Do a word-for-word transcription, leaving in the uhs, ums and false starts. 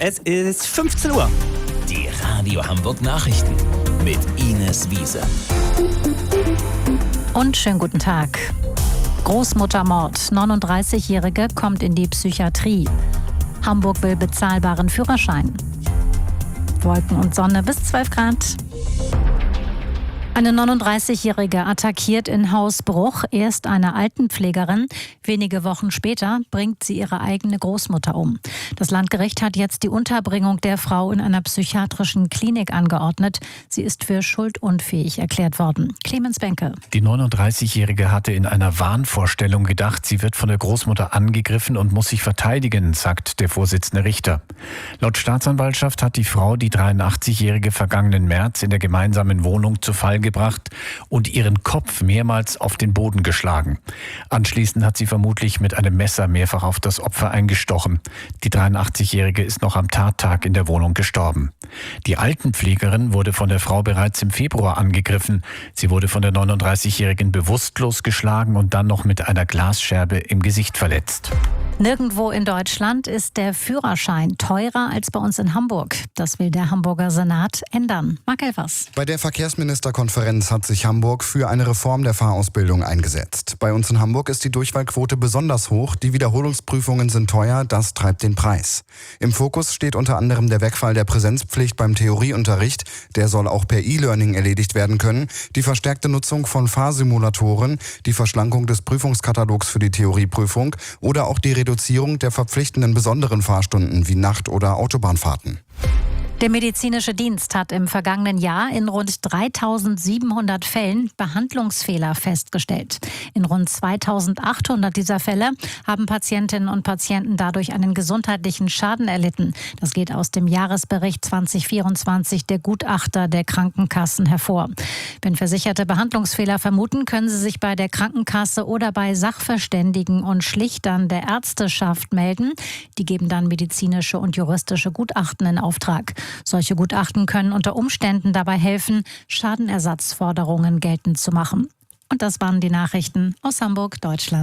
Es ist fünfzehn Uhr. Die Radio Hamburg Nachrichten mit Ines Wiese. Und schönen guten Tag. Großmuttermord. neununddreißigjährige kommt in die Psychiatrie. Hamburg will bezahlbaren Führerschein. Wolken und Sonne bis zwölf Grad. Eine neununddreißigjährige attackiert in Hausbruch erst eine Altenpflegerin. Wenige Wochen später bringt sie ihre eigene Großmutter um. Das Landgericht hat jetzt die Unterbringung der Frau in einer psychiatrischen Klinik angeordnet. Sie ist für schuldunfähig erklärt worden. Clemens Benke. Die neununddreißigjährige hatte in einer Wahnvorstellung gedacht, sie wird von der Großmutter angegriffen und muss sich verteidigen, sagt der Vorsitzende Richter. Laut Staatsanwaltschaft hat die Frau die dreiundachtzigjährige vergangenen März in der gemeinsamen Wohnung zu Fall gebracht und ihren Kopf mehrmals auf den Boden geschlagen. Anschließend hat sie vermutlich mit einem Messer mehrfach auf das Opfer eingestochen. Die dreiundachtzigjährige ist noch am Tattag in der Wohnung gestorben. Die Altenpflegerin wurde von der Frau bereits im Februar angegriffen. Sie wurde von der neununddreißigjährigen bewusstlos geschlagen und dann noch mit einer Glasscherbe im Gesicht verletzt. Nirgendwo in Deutschland ist der Führerschein teurer als bei uns in Hamburg. Das will der Hamburger Senat ändern. Marc Elvers. Bei der Verkehrsministerkonferenz hat sich Hamburg für eine Reform der Fahrausbildung eingesetzt. Bei uns in Hamburg ist die Durchfallquote besonders hoch. Die Wiederholungsprüfungen sind teuer, das treibt den Preis. Im Fokus steht unter anderem der Wegfall der Präsenzpflicht beim Theorieunterricht. Der soll auch per E-Learning erledigt werden können. Die verstärkte Nutzung von Fahrsimulatoren, die Verschlankung des Prüfungskatalogs für die Theorieprüfung oder auch die Reduzierung der verpflichtenden besonderen Fahrstunden wie Nacht- oder Autobahnfahrten. Der medizinische Dienst hat im vergangenen Jahr in rund dreitausendsiebenhundert Fällen Behandlungsfehler festgestellt. In rund zweitausendachthundert dieser Fälle haben Patientinnen und Patienten dadurch einen gesundheitlichen Schaden erlitten. Das geht aus dem Jahresbericht zweitausendvierundzwanzig der Gutachter der Krankenkassen hervor. Wenn Versicherte Behandlungsfehler vermuten, können sie sich bei der Krankenkasse oder bei Sachverständigen und Schlichtern der Ärzteschaft melden. Die geben dann medizinische und juristische Gutachten in Auftrag. Solche Gutachten können unter Umständen dabei helfen, Schadenersatzforderungen geltend zu machen. Und das waren die Nachrichten aus Hamburg, Deutschland.